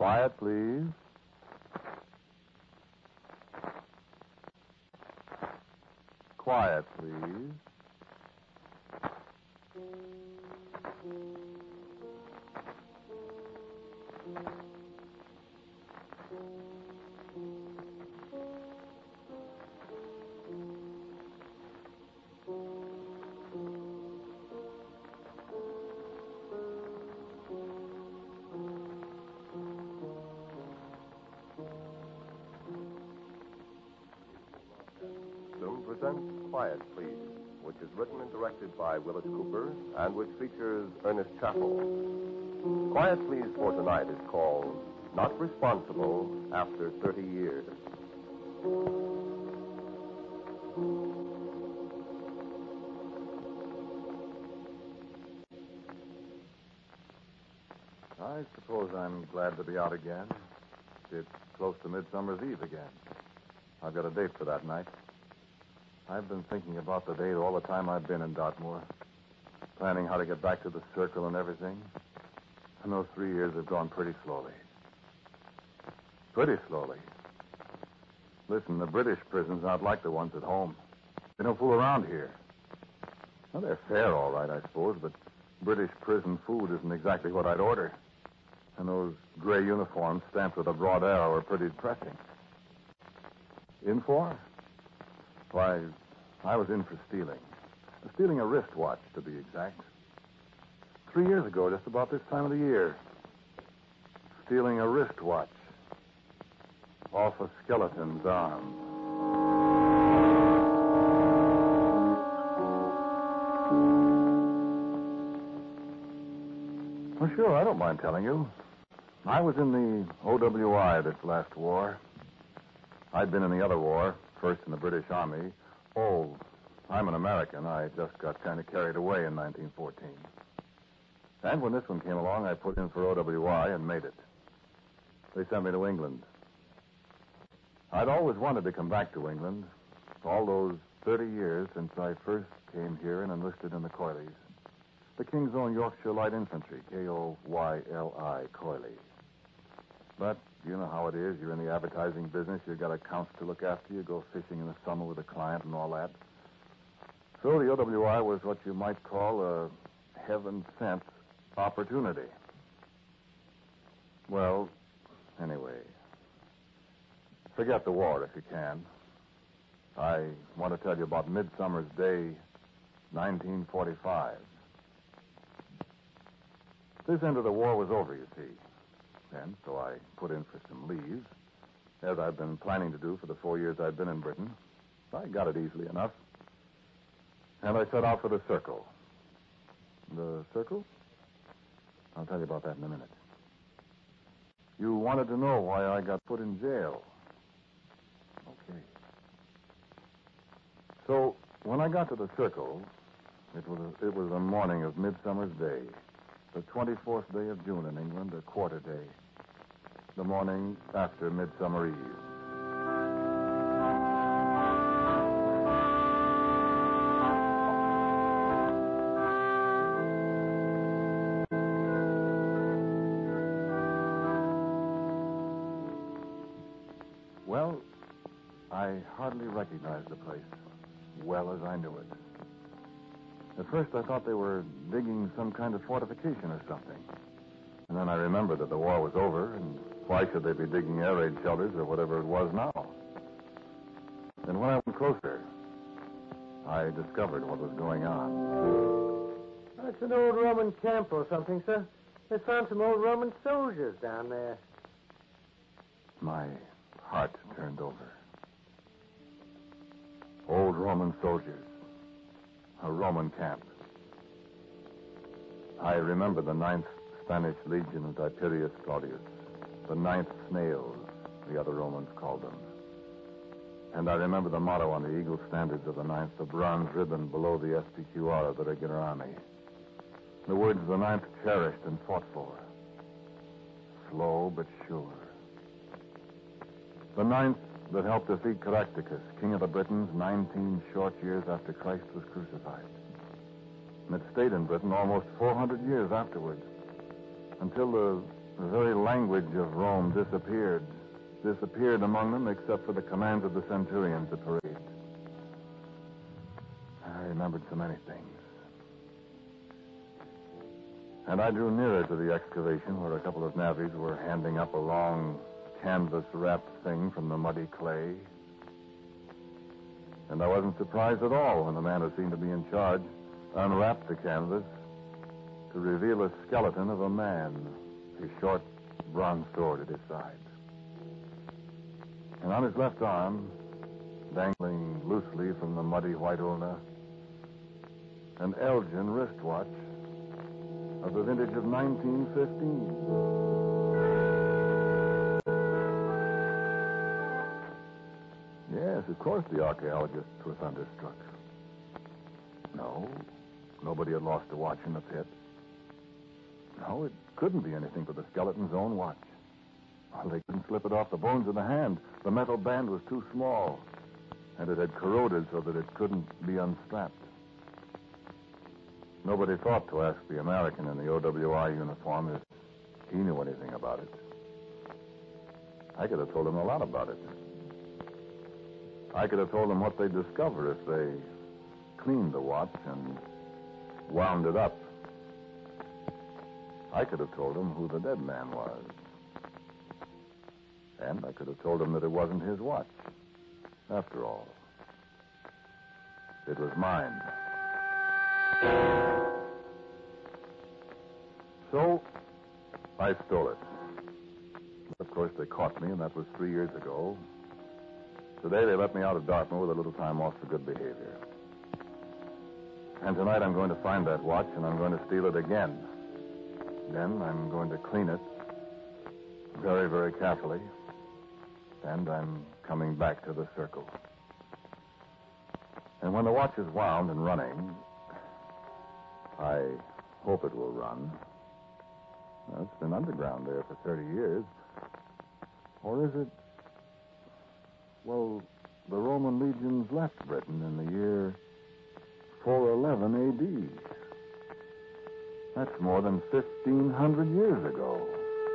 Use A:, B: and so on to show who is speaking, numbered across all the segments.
A: Quiet, please. Quiet, please. Presents Quiet, Please, which is written and directed by Willis Cooper and which features Ernest Chappell. Quiet, Please for tonight is called Not Responsible After 30 Years. I suppose I'm glad to be out again. It's close to Midsummer's Eve again. I've got a date for that night. I've been thinking about the date all the time I've been in Dartmoor, planning how to get back to the circle and everything. And those 3 years have gone pretty slowly. Pretty slowly. Listen, the British prisons aren't like the ones at home. They don't fool around here. Well, they're fair, all right, I suppose, but British prison food isn't exactly what I'd order. And those gray uniforms stamped with a broad arrow are pretty depressing. In for? Why, I was in for stealing. Stealing a wristwatch, to be exact. 3 years ago, just about this time of the year. Stealing a wristwatch off a skeleton's arm. Well, sure, I don't mind telling you. I was in the OWI this last war. I'd been in the other war, first in the British Army. Oh, I'm an American. I just got kind of carried away in 1914. And when this one came along, I put in for OWI and made it. They sent me to England. I'd always wanted to come back to England. All those 30 years since I first came here and enlisted in the Coilies. The King's Own Yorkshire Light Infantry, Koyli, Coily. But you know how it is. You're in the advertising business. You've got accounts to look after. You go fishing in the summer with a client and all that. So the OWI was what you might call a heaven-sent opportunity. Well, anyway, forget the war if you can. I want to tell you about Midsummer's Day, 1945. This end of the war was over, you see. And so I put in for some leave, as I've been planning to do for the 4 years I've been in Britain. I got it easily enough. And I set out for the Circle. The Circle? I'll tell you about that in a minute. You wanted to know why I got put in jail. Okay. So, when I got to the Circle, it was the morning of Midsummer's Day. The 24th day of June in England, a quarter day. The morning after Midsummer Eve. Well, I hardly recognized the place, well as I knew it. At first, I thought they were digging some kind of fortification or something. And then I remembered that the war was over, and why should they be digging air raid shelters or whatever it was now? And when I went closer, I discovered what was going on.
B: That's an old Roman camp or something, sir. They found some old Roman soldiers down there.
A: My heart turned over. Old Roman soldiers. A Roman camp. I remember the 9th Spanish Legion of Tiberius Claudius. The 9th Snails, the other Romans called them. And I remember the motto on the eagle standards of the 9th, the bronze ribbon below the SPQR of the regular army. The words the 9th cherished and fought for. Slow but sure. The 9th that helped defeat Caractacus, king of the Britons, 19 short years after Christ was crucified. And it stayed in Britain almost 400 years afterwards, until the The very language of Rome disappeared. Disappeared among them except for the commands of the centurions at parade. I remembered so many things. And I drew nearer to the excavation where a couple of navvies were handing up a long canvas-wrapped thing from the muddy clay. And I wasn't surprised at all when the man who seemed to be in charge unwrapped the canvas to reveal a skeleton of a man, his short bronze sword at his side. And on his left arm, dangling loosely from the muddy white ulna, an Elgin wristwatch of the vintage of 1915. Yes, of course the archaeologists were thunderstruck. No, nobody had lost a watch in the pit. No, it couldn't be anything but the skeleton's own watch. Well, they couldn't slip it off the bones of the hand. The metal band was too small, and it had corroded so that it couldn't be unstrapped. Nobody thought to ask the American in the OWI uniform if he knew anything about it. I could have told him a lot about it. I could have told them what they'd discover if they cleaned the watch and wound it up. I could have told him who the dead man was. And I could have told him that it wasn't his watch. After all, it was mine. So, I stole it. Of course, they caught me, and that was 3 years ago. Today, they let me out of Dartmoor with a little time off for good behavior. And tonight, I'm going to find that watch, and I'm going to steal it again. Then I'm going to clean it very, very carefully. And I'm coming back to the circle. And when the watch is wound and running, I hope it will run. Well, it's been underground there for 30 years. Or is it... Well, the Roman legions left Britain in the year 411 A.D. That's more than 1,500 years ago.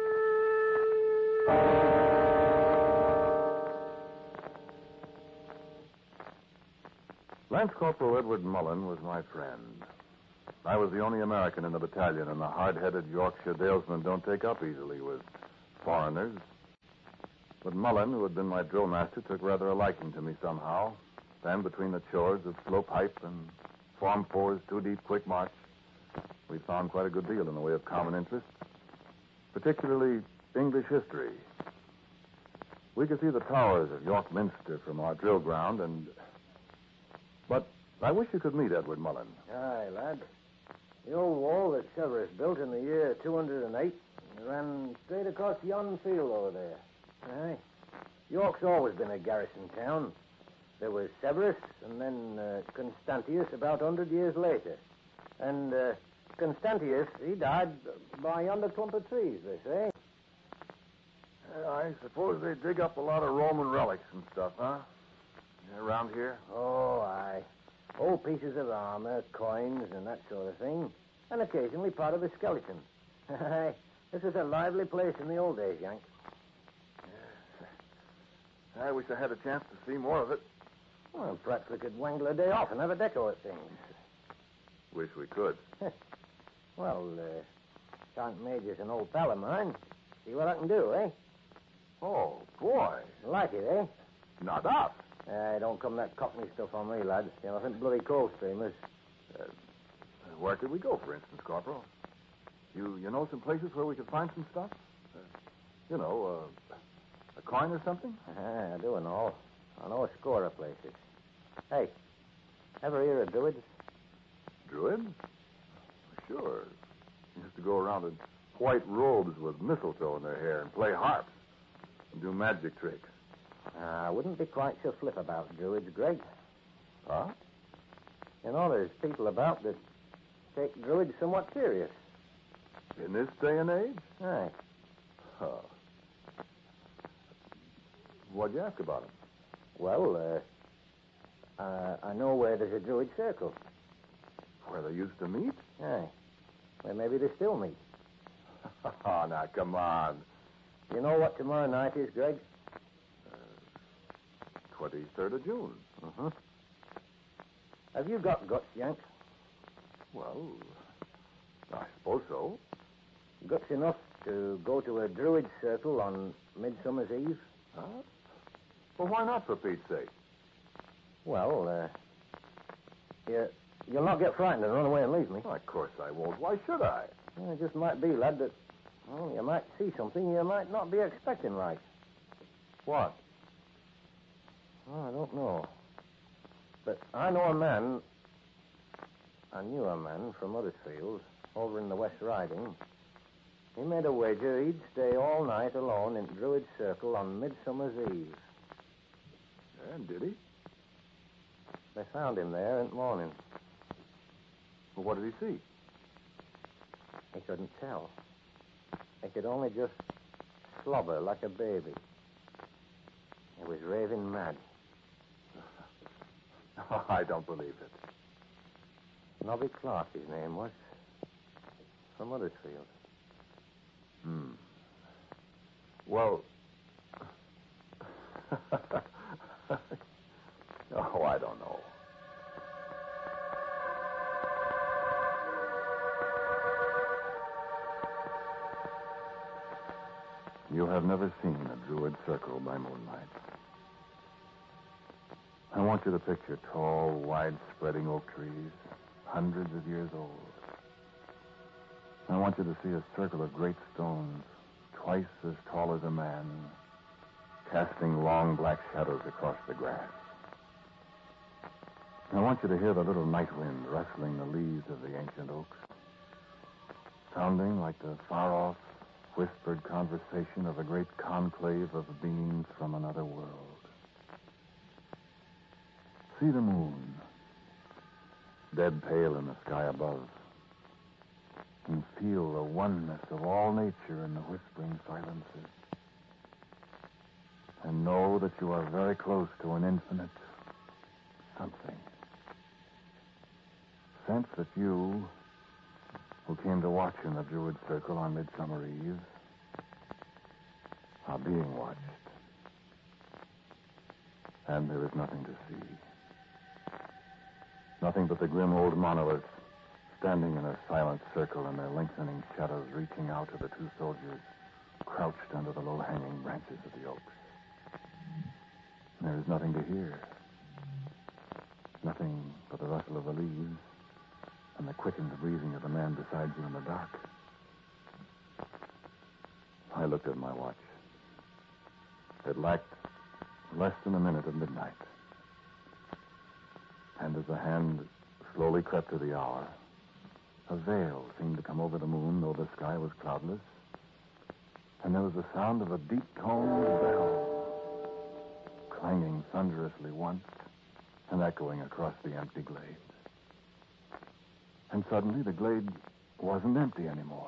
A: Lance Corporal Edward Mullen was my friend. I was the only American in the battalion, and the hard-headed Yorkshire dalesmen don't take up easily with foreigners. But Mullen, who had been my drill master, took rather a liking to me somehow. Then, between the chores of slope hype and Form 4's 2-deep quick march, we found quite a good deal in the way of common interests, particularly English history. We could see the towers of York Minster from our drill ground, But I wish you could meet Edward Mullen.
B: Aye, lad. The old wall that Severus built in the year 208 ran straight across yon field over there. Aye. York's always been a garrison town. There was Severus, and then Constantius about 100 years later. And Constantius, he died by yonder clump of trees, they say.
A: I suppose they dig up a lot of Roman relics and stuff, huh? Around here?
B: Oh, aye. Old pieces of armor, coins, and that sort of thing. And occasionally part of a skeleton. Aye. This was a lively place in the old days, Yank.
A: Yes. I wish I had a chance to see more of it.
B: Well, perhaps we could wangle a day off and have a deco at things.
A: Wish we could.
B: Well, Sergeant Major's an old pal of mine. See what I can do, eh?
A: Oh, boy.
B: Like it, eh?
A: Not us.
B: Don't come that cockney stuff on me, lads. You know, I think bloody Coldstreamers.
A: Where could we go, for instance, Corporal? You know some places where we could find some stuff? A coin or something?
B: I do and all. I know a score of places. Hey, ever hear of Druids?
A: Druids? Sure. Used to go around in white robes with mistletoe in their hair and play harps and do magic tricks.
B: I wouldn't be quite so flip about Druids, Greg.
A: Huh?
B: You know, there's people about that take Druids somewhat serious.
A: In this day and age?
B: Aye.
A: Huh. What'd you ask about them?
B: Well, I know where there's a Druid circle.
A: Where they used to meet?
B: Aye. Well, maybe they still meet.
A: Oh, now, come on.
B: You know what tomorrow night is, Greg?
A: 23rd of June.
B: Mm-hmm. Have you got guts, Yank?
A: Well, I suppose so.
B: Guts enough to go to a druid circle on Midsummer's Eve?
A: Huh? Well, why not, for Pete's sake?
B: Well, you'll not get frightened and run away and leave me.
A: Well, of course I won't. Why should I?
B: Well, it just might be, lad, that you might see something you might not be expecting, like.
A: What?
B: Oh, I don't know. But I know a man. I knew a man from Huddersfield, over in the West Riding. He made a wager he'd stay all night alone in Druid Circle on Midsummer's Eve.
A: And did he?
B: They found him there in the morning.
A: Well, what did he see?
B: He couldn't tell. He could only just slobber like a baby. He was raving mad.
A: I don't believe it.
B: Nobby Clark, his name was. From Huddersfield.
A: Well... oh, I don't know. You have never seen a druid circle by moonlight. I want you to picture tall, wide-spreading oak trees, hundreds of years old. I want you to see a circle of great stones, twice as tall as a man, casting long black shadows across the grass. I want you to hear the little night wind rustling the leaves of the ancient oaks, sounding like the far-off, whispered conversation of a great conclave of beings from another world. See the moon, dead pale in the sky above, and feel the oneness of all nature in the whispering silences. And know that you are very close to an infinite something. Sense that you, who came to watch in the Druid Circle on Midsummer Eve, are being watched. And there is nothing to see. Nothing but the grim old monoliths standing in a silent circle and their lengthening shadows reaching out to the two soldiers crouched under the low-hanging branches of the oaks. There is nothing to hear. Nothing but the rustle of the leaves and the quickened breathing of the man beside you in the dark. I looked at my watch. It lacked less than a minute of midnight. And as the hand slowly crept to the hour, a veil seemed to come over the moon, though the sky was cloudless. And there was the sound of a deep-toned bell, clanging thunderously once and echoing across the empty glade. And suddenly the glade wasn't empty anymore.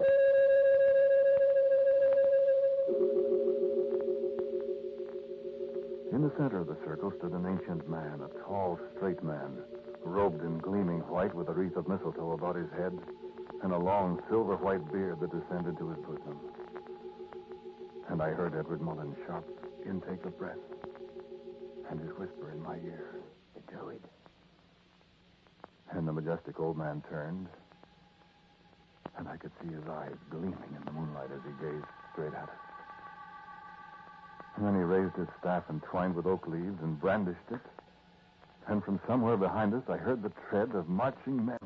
A: In the center of the circle stood an ancient man, a tall, straight man, robed in gleaming white with a wreath of mistletoe about his head and a long silver-white beard that descended to his bosom. And I heard Edward Mullen's sharp intake of breath and his whisper in my ear, "The druid." And the majestic old man turned, and I could see his eyes gleaming in the moonlight as he gazed straight at us. And then he raised his staff entwined with oak leaves and brandished it. And from somewhere behind us, I heard the tread of marching men.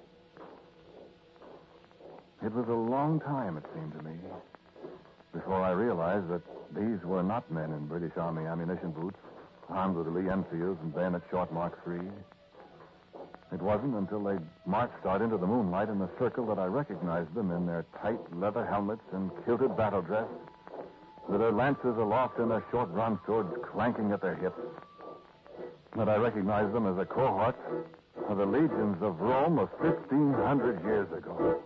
A: It was a long time, it seemed to me, before I realized that these were not men in British Army ammunition boots, armed with Lee Enfields and bayonet short Mark III. It wasn't until they marched out into the moonlight in the circle that I recognized them in their tight leather helmets and kilted battle dress, with their lances aloft and their short bronze swords clanking at their hips. That I recognized them as a cohort of the legions of Rome of 1,500 years ago.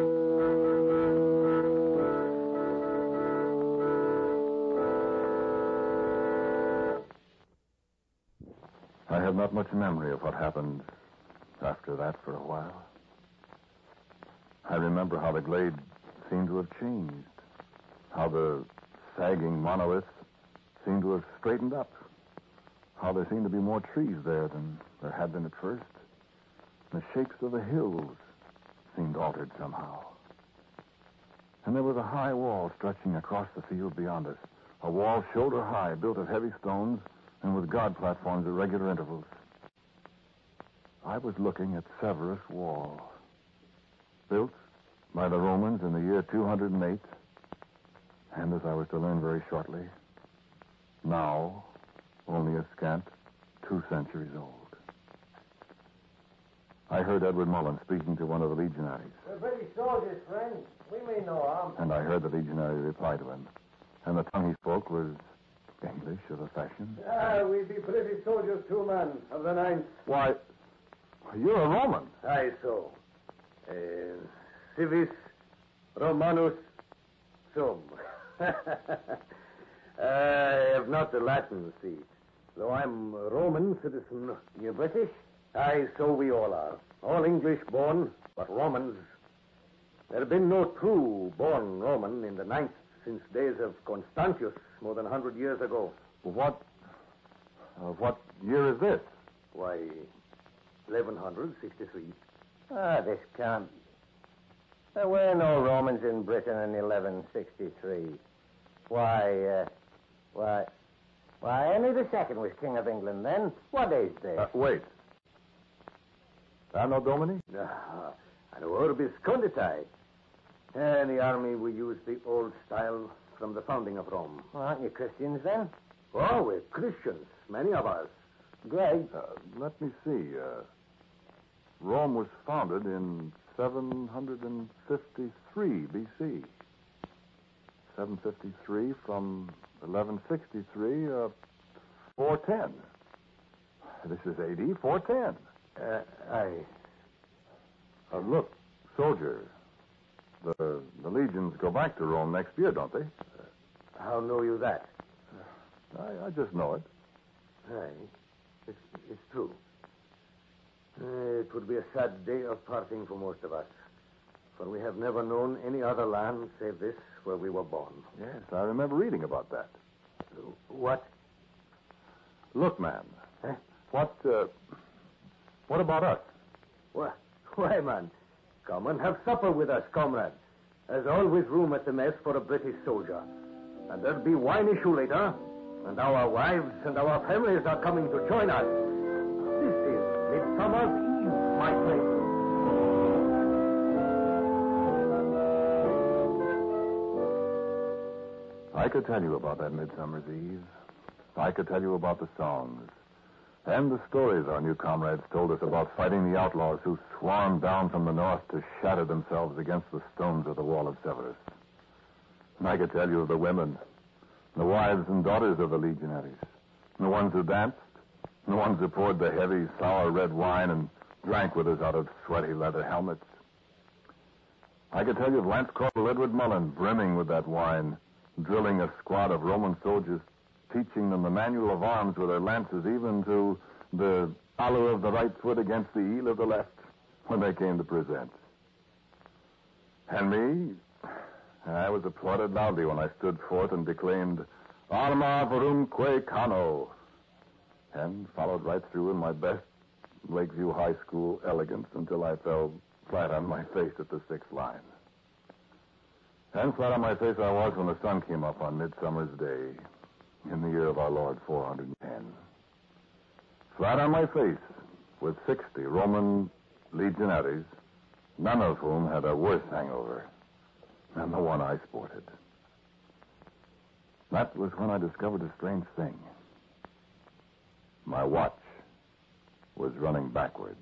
A: I have not much memory of what happened after that for a while. I remember how the glade seemed to have changed. How the sagging monoliths seemed to have straightened up. How there seemed to be more trees there than there had been at first. The shapes of the hills seemed altered somehow. And there was a high wall stretching across the field beyond us. A wall shoulder high, built of heavy stones and with guard platforms at regular intervals. I was looking at Severus Wall, built by the Romans in the year 208, and as I was to learn very shortly, now only a scant 2 centuries old. I heard Edward Mullen speaking to one of the legionaries.
B: We're British soldiers, friend. We mean no harm.
A: And I heard the legionary reply to him. And the tongue he spoke was English of a fashion.
B: We be British soldiers too, man, of the 9th.
A: Why, you're a Roman.
B: Aye, so. Civis Romanus sum. I have not the Latin, see. Though I'm a Roman citizen. You're British? Aye, so we all are. All English born, but Romans. There have been no true born Roman in the 9th since days of Constantius, more than 100 years ago.
A: What year is this?
B: Why, 1163. This can't. There were no Romans in Britain in 1163. Why, Henry II was King of England then. What is this?
A: Wait. Anno Domini?
B: An orbis conditi. In the army, we use the old style from the founding of Rome. Well, aren't you Christians then? Oh, we're Christians, many of us. Greg?
A: Let me see. Rome was founded in 753 B.C. 753 from 1163, 410. This is A.D. 410. Look, soldier, the legions go back to Rome next year, don't they?
B: How know you that?
A: I just know it.
B: Aye, it's true. It would be a sad day of parting for most of us, for we have never known any other land save this where we were born.
A: Yes, I remember reading about that.
B: What?
A: Look, man.
B: Huh?
A: What about us?
B: Why, man, come and have supper with us, comrade. There's always room at the mess for a British soldier. And there'll be wine issue later. And our wives and our families are coming to join us. This is Midsummer's Eve, my friend.
A: I could tell you about that Midsummer's Eve. I could tell you about the songs. And the stories our new comrades told us about fighting the outlaws who swarmed down from the north to shatter themselves against the stones of the wall of Severus. And I could tell you of the women, the wives and daughters of the legionaries, the ones who danced, the ones who poured the heavy, sour red wine and drank with us out of sweaty leather helmets. I could tell you of Lance Corporal Edward Mullen brimming with that wine, drilling a squad of Roman soldiers, teaching them the manual of arms with their lances, even to the aloe of the right foot against the heel of the left when they came to present. And me, I was applauded loudly when I stood forth and declaimed, Arma Varumque Cano, and followed right through in my best Lakeview High School elegance until I fell flat on my face at the 6th line. And flat on my face I was when the sun came up on Midsummer's Day in the year of our Lord 410. Flat on my face with 60 Roman legionaries, none of whom had a worse hangover than the one I sported. That was when I discovered a strange thing. My watch was running backward.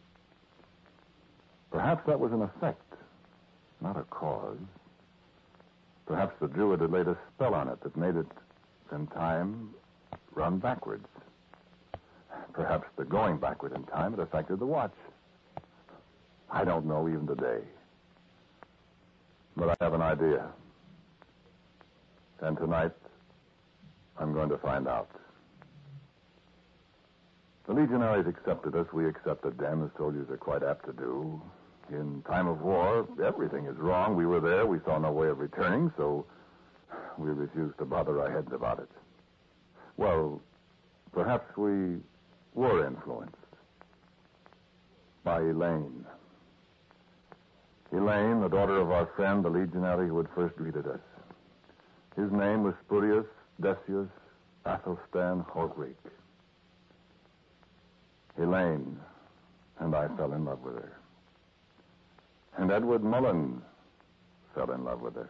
A: Perhaps that was an effect, not a cause. Perhaps the Druid had laid a spell on it that made it, in time, run backwards. Perhaps the going backward in time had affected the watch. I don't know even today. But I have an idea. And tonight, I'm going to find out. The legionaries accepted us. We accepted them, as soldiers are quite apt to do. In time of war, everything is wrong. We were there. We saw no way of returning, so we refused to bother our heads about it. Well, perhaps we were influenced by Elaine. Elaine, the daughter of our friend, the legionary who had first greeted us. His name was Spurius Decius Athelstan Holgreek. Elaine and I fell in love with her. And Edward Mullen fell in love with her.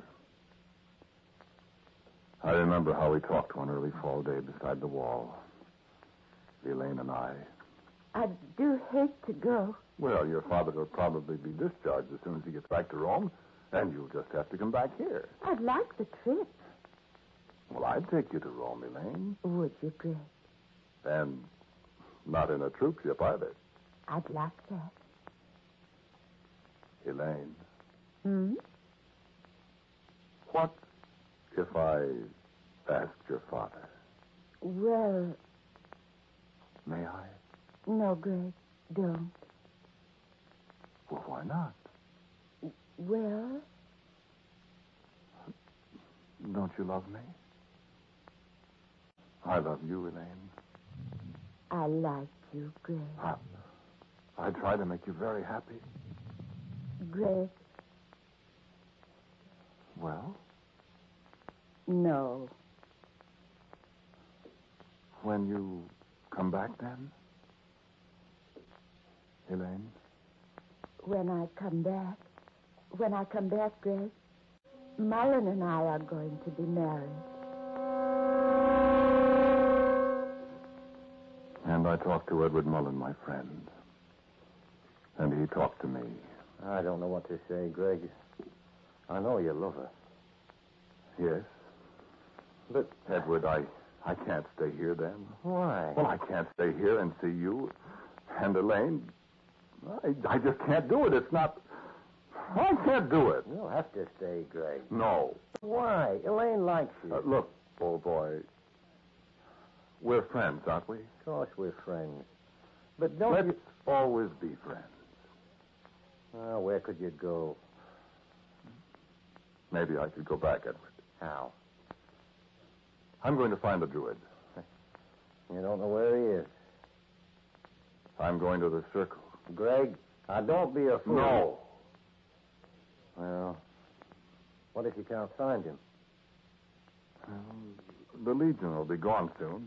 A: I remember how we talked one early fall day beside the wall, Elaine and I.
C: I do hate to go.
A: Well, your father will probably be discharged as soon as he gets back to Rome, and you'll just have to come back here.
C: I'd like the trip.
A: Well, I'd take you to Rome, Elaine.
C: Would you, Greg?
A: And not in a troop ship either.
C: I'd like that.
A: Elaine.
C: Hmm?
A: What if I asked your father?
C: Well,
A: May I?
C: no, Greg, don't.
A: Well, why not?
C: Well,
A: Don't you love me? I love you, Elaine.
C: I like you, Greg.
A: I try to make you very happy.
C: Greg,
A: Well,
C: no.
A: when you come back then? Elaine?
C: When I come back, Greg, Mullen and I are going to be married.
A: And I talked to Edward Mullen, my friend. And he talked to me.
B: I don't know what to say, Greg. I know you love her.
A: Yes?
B: But,
A: Edward, I can't stay here then.
B: why?
A: Well, I can't stay here and see you and Elaine. I just can't do it. It's not... I can't do it.
B: You'll have to stay, Greg.
A: No.
B: Why? Elaine likes you.
A: Look, old boy, we're friends, aren't we?
B: Of course we're friends. But don't
A: Let's
B: you...
A: always be friends.
B: Oh, where could you go?
A: Maybe I could go back, Edward.
B: How?
A: I'm going to find the druid.
B: You don't know where he is.
A: I'm going to the circle.
B: Greg, now don't be a fool.
A: No.
B: Well, what if you can't find him?
A: The Legion will be gone soon.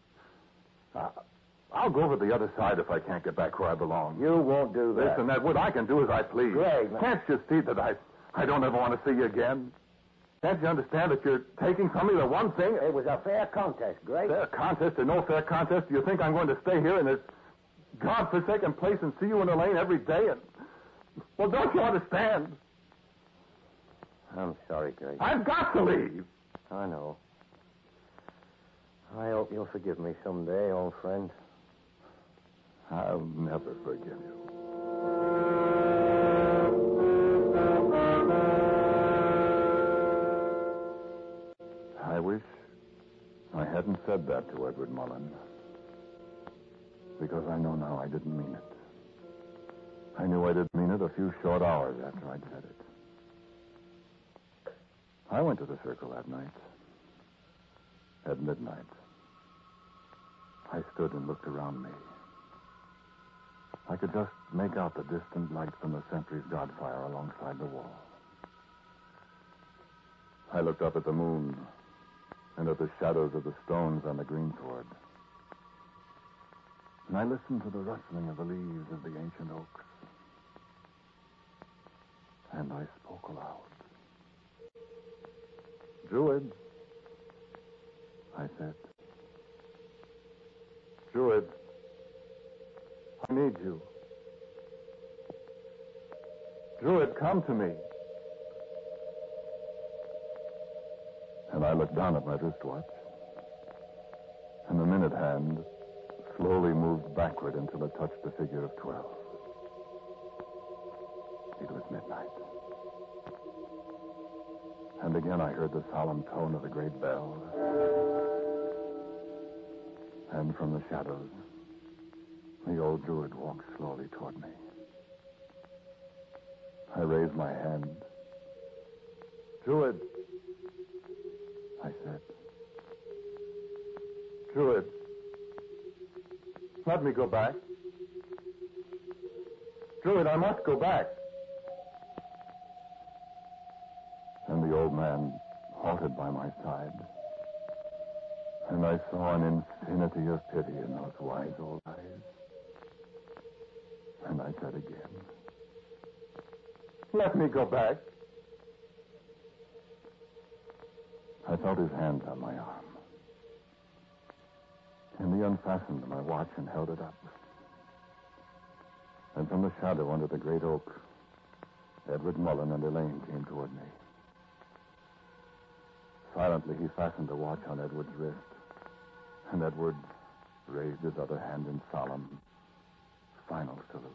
A: I'll go over the other side if I can't get back where I belong.
B: You won't do that.
A: Listen, Edward, I can do as I please.
B: Greg,
A: Can't you see that I don't ever want to see you again? Can't you understand that you're taking from me the one thing?
B: It was a fair contest, Greg.
A: Fair contest or no fair contest, do you think I'm going to stay here in this godforsaken place and see you in Elaine every day? And well, don't you understand?
B: I'm sorry, Greg.
A: I've got to leave.
B: I know. I hope you'll forgive me someday, old friend.
A: I'll never forgive you. I wish I hadn't said that to Edward Mullen. Because I know now I didn't mean it. I knew I didn't mean it a few short hours after I'd said it. I went to the circle that night. At midnight. I stood and looked around me. I could just make out the distant light from the sentry's god fire alongside the wall. I looked up at the moon and at the shadows of the stones on the greensward. And I listened to the rustling of the leaves of the ancient oaks. And I spoke aloud. Druid, I said. Druid, I need you. Druid, come to me. And I looked down at my wristwatch. And the minute hand slowly moved backward until it touched the figure of 12. It was midnight. And again I heard the solemn tone of the great bell. And from the shadows, the old druid walked slowly toward me. I raised my hand. Druid, I said. Druid, let me go back. Druid, I must go back. And the old man halted by my side. And I saw an infinity of pity in those wise old eyes. And I said again, let me go back. I felt his hand on my arm. And he unfastened my watch and held it up. And from the shadow under the great oak, Edward Mullen and Elaine came toward me. Silently, he fastened the watch on Edward's wrist. And Edward raised his other hand in solemn, final salute.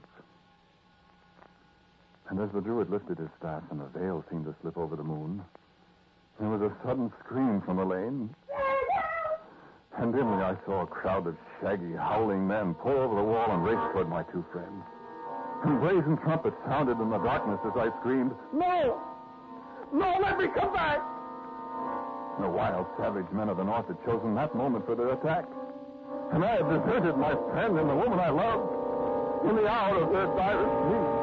A: And as the Druid lifted his staff and the veil seemed to slip over the moon, there was a sudden scream from Elaine. And dimly I saw a crowd of shaggy, howling men pull over the wall and race toward my two friends. And brazen trumpets sounded in the darkness as I screamed, "No! No, let me come back!" The wild, savage men of the North had chosen that moment for their attack. And I had deserted my friend and the woman I loved in the hour of their direst need.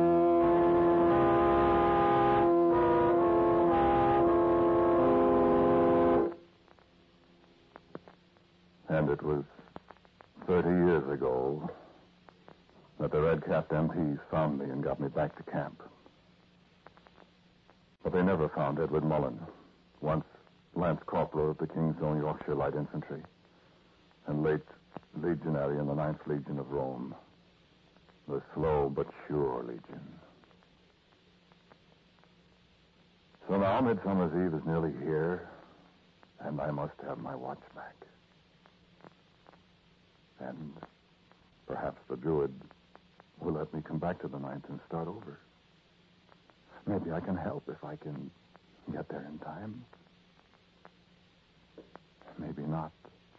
A: And it was 30 years ago that the red-capped MPs found me and got me back to camp. But they never found Edward Mullen, once Lance Corporal of the King's Own Yorkshire Light Infantry, and late legionary in the 9th Legion of Rome, the slow but sure legion. So now Midsummer's Eve is nearly here, and I must have my watch back. And perhaps the Druid will let me come back to the 9th and start over. Maybe I can help if I can get there in time. Maybe not.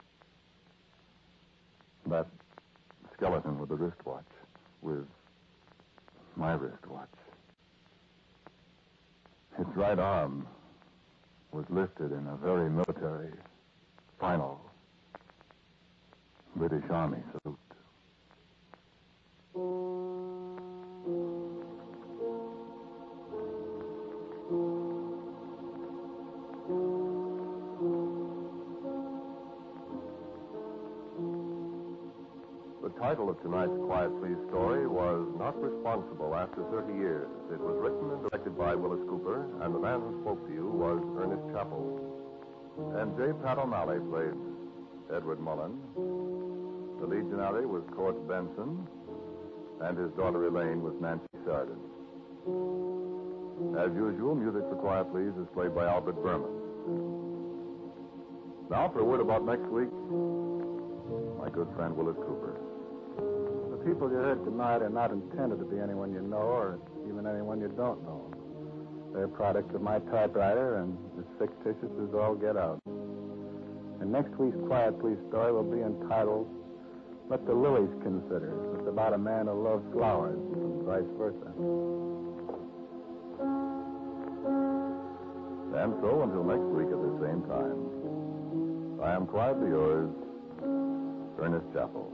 A: That skeleton with the wristwatch, with my wristwatch. Its right arm was lifted in a very military, final British Army salute.
D: The title of tonight's Quiet Please story was Not Responsible After 30 Years. It was written and directed by Willis Cooper, and the man who spoke to you was Ernest Chappell. And J. Pat O'Malley played Edward Mullen. The legionary was Court Benson, and his daughter Elaine was Nancy Sarden. As usual, music for Quiet Please is played by Albert Berman. Now for a word about next week, my good friend Willis Cooper.
E: The people you heard tonight are not intended to be anyone you know or even anyone you don't know. They're products of my typewriter and as fictitious as all get out. And next week's Quiet Please story will be entitled What the Lilies Consider. It's about a man who loves flowers and vice versa.
A: And so, until next week at the same time, I am quietly yours, Ernest Chappell.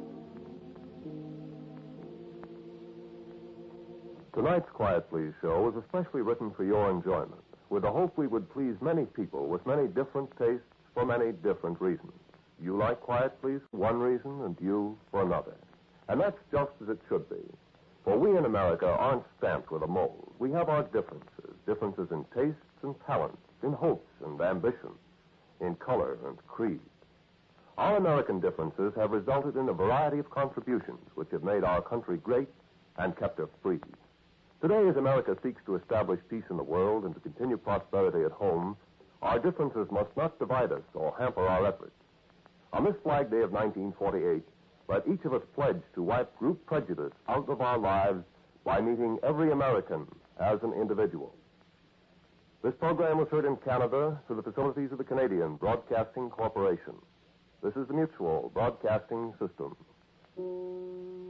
D: Tonight's Quiet Please show was especially written for your enjoyment, with the hope we would please many people with many different tastes for many different reasons. You like Quiet Please for one reason, and you for another. And that's just as it should be. For we in America aren't stamped with a mold. We have our differences in tastes and talents, in hopes and ambitions, in color and creed. Our American differences have resulted in a variety of contributions which have made our country great and kept her free. Today, as America seeks to establish peace in the world and to continue prosperity at home, our differences must not divide us or hamper our efforts. On this Flag Day of 1948, let each of us pledge to wipe group prejudice out of our lives by meeting every American as an individual. This program was heard in Canada through the facilities of the Canadian Broadcasting Corporation. This is the Mutual Broadcasting System.